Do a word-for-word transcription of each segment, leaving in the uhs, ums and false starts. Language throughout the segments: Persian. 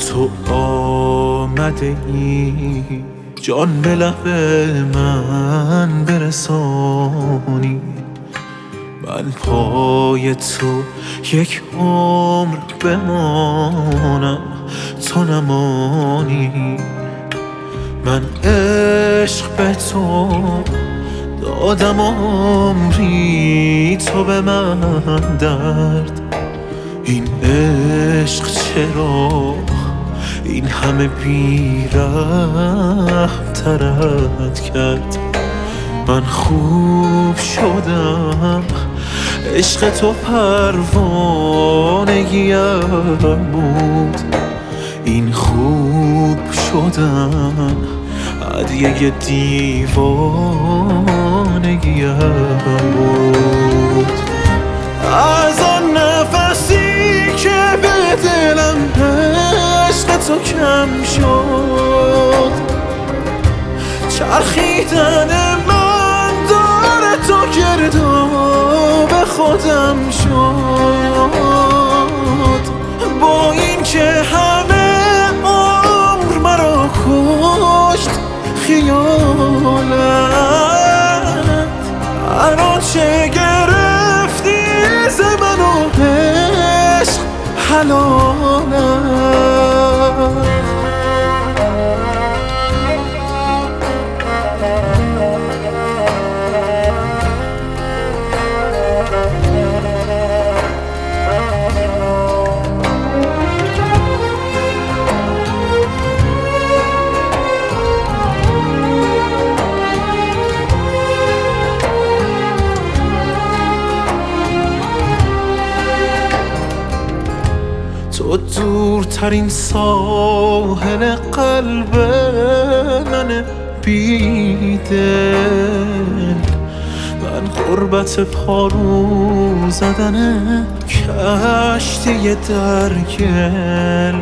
تو آمده ای جان به لب من برسانی، من پای تو یک عمر بمانم تو نمانی. من عشق به تو دادم عمری، تو به من درد. این عشق چرا این همه بی‌رحم ترت کرد؟ من خوب شدم عشق تو پروانگیم بود، این خوب شدن هدیه دیوانگیم بود. از آن نفسی که به دلم عشق تو کم شد، چرخیدن من داره تو گرداب خودم شد. با این که همه عمر مرا کشت خیالت، الان چه گرفتی ز من و عشق حلالت. تو دورترین ساحل قلب من بیدل، من غربت پارو زدن کشتی در گل.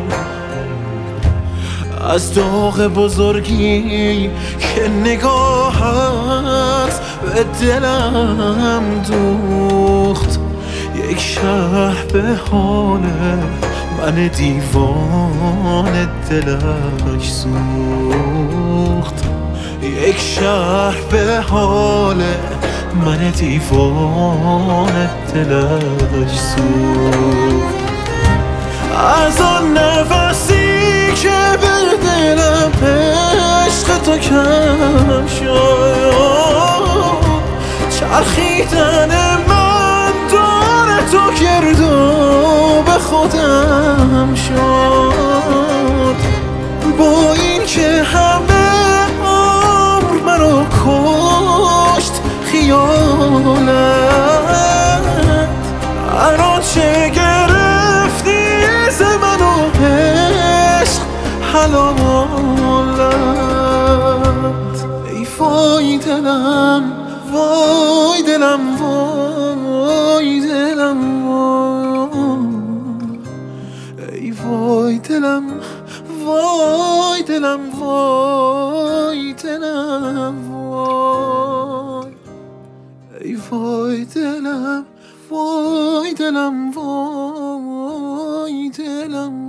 از داغ بزرگی که نگاهت به دلم دوخت، یک شهر به حال من دیوان دلش سوخت، یک شهر به حال من دیوان دلش سوخت. از آن نفسی که به دلم عشق تو کم شد، چرخیدن من داره تو گرداب خودم شد. با این که همه عمر مرا کشت خیالت، الان چه گرفتی ز من و عشق حلالت. ای وای دلم وای دلم وای دلم وای، ای وای دلم وای دلم وای دلم وای، ای وای دلم وای دلم وای دلم